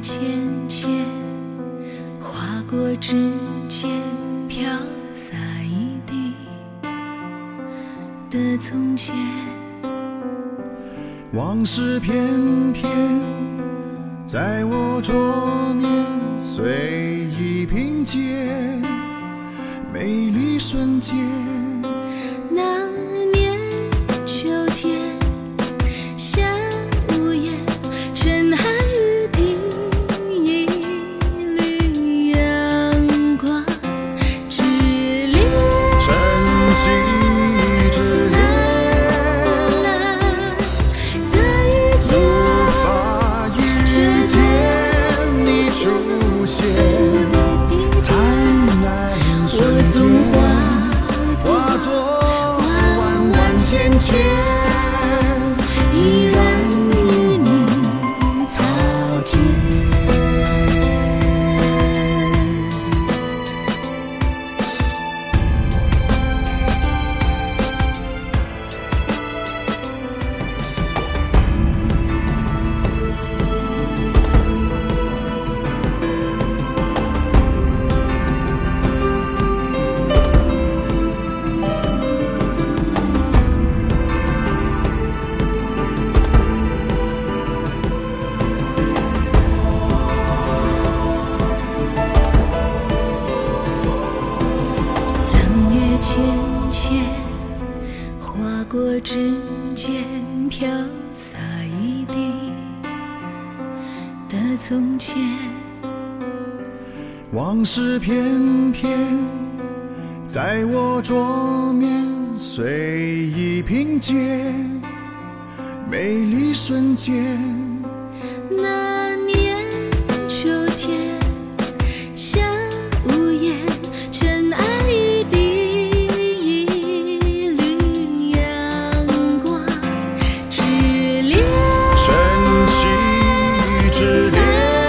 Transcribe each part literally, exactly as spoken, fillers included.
浅浅，划过指尖，飘洒一地的从前。 往事片片在我桌面随意拼接，美丽瞬间。 那年秋天，下屋檐，沉寒雨滴，一缕阳光，炽烈， 晨曦之恋，无法遇见你出现，灿烂瞬间，化作万万千千，依然与你擦肩。 浅浅划过指尖，飘洒一地的从前。 往事片片在我桌面随意拼接，美丽瞬间。 那年秋天，下屋檐，尘埃一地，一缕阳光，炽烈， 晨曦之恋，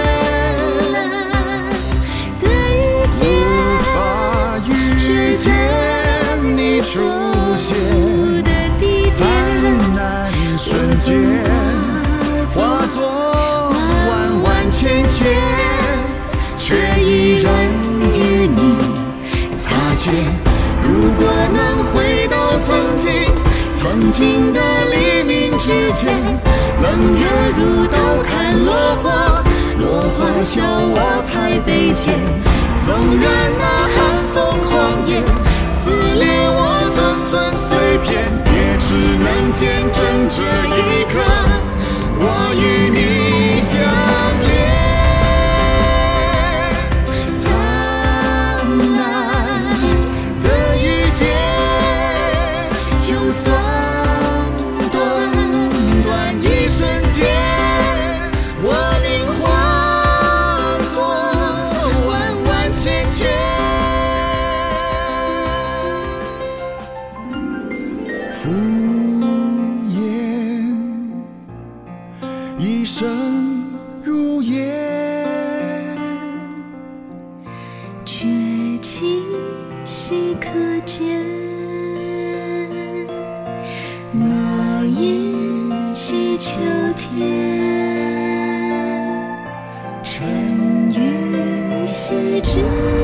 无法遇见你出现，灿烂瞬间，化作万万千千，却依然与你擦肩。如果能回到曾经，曾经的黎明之前，冷月如刀砍落花，落花笑我太卑贱。纵然那寒风狂野，撕裂我寸寸碎片，也只能见证这一刻，我与你相恋。灿烂的遇见，就算短短一瞬间，我宁化作万万千千。敷衍一生如烟， 却清晰可见，那一季秋天，尘雨洗之。